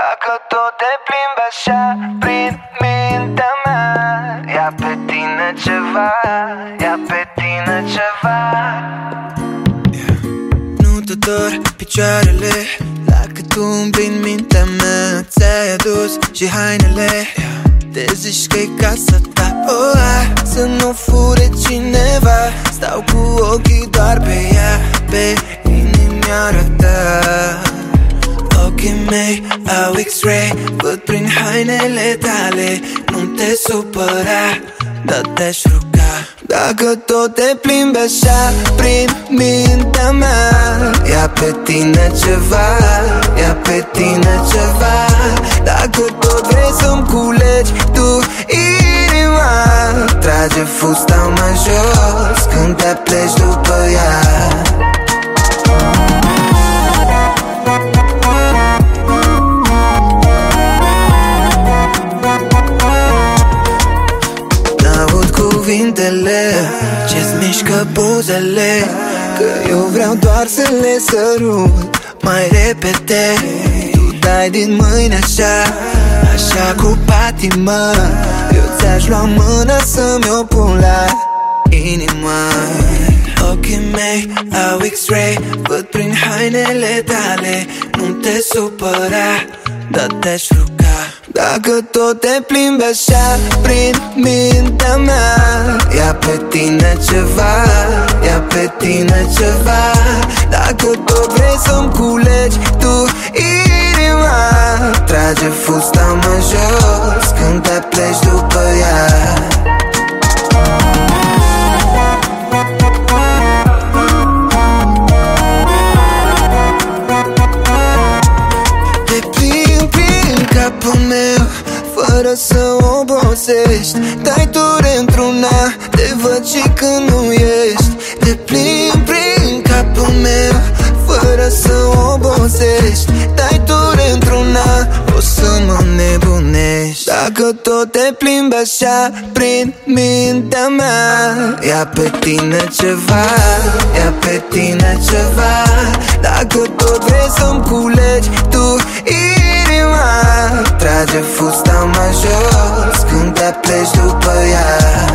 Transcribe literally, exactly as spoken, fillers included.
Dacă tot te plimbi așa prin mintea mea, ia pe tine ceva, ia pe tine ceva. Nu te dor picioarele la cât umbli în mintea mea. Ți-ai adus și hainele, te zici că-i casa ta. Oh, hai să nu fure cineva, stau cu ochii doar pe ea, pe inimioara ta. Ochii mei au X-ray, văd prin hainele tale. Nu te supăra, dar te-aș ruga. Dacă tot te plimbi așa prin mintea mea, ia pe tine ceva, ia pe tine ceva. Dacă tot vrei să-mi culegi tu inima, trage fusta mai jos când te pleci după ea. N-aud cuvintele ce-ți mișcă buzele, că eu vreau doar să le sărut mai repede. Tu dai din mâini așa, așa cu patimă. Eu ți-aș lua mâna să-mi o pun la inima. Ochii mei au X-ray, văd prin hainele tale. Nu te supăra, dar te-aș ruga. Dacă tot te plimbi așa prin mintea mea, ia pe tine ceva, ia pe tine ceva. Dacă tot vrei să-mi culegi tu inima, trage fusta mai jos când te pleci după ea. Te plimbi prin capul meu fără să obosești. Dai ture într-una, te văd și când nu ești. Te plimbi prin capul meu fără să obosești. Dai ture într-una, o să mă nebunești. Dacă tot te plimbi așa prin mintea mea, ia pe tine ceva, ia pe tine ceva. Dacă tot vrei să-mi culegi tu inima, trage fusta mai jos când te pleci după ea.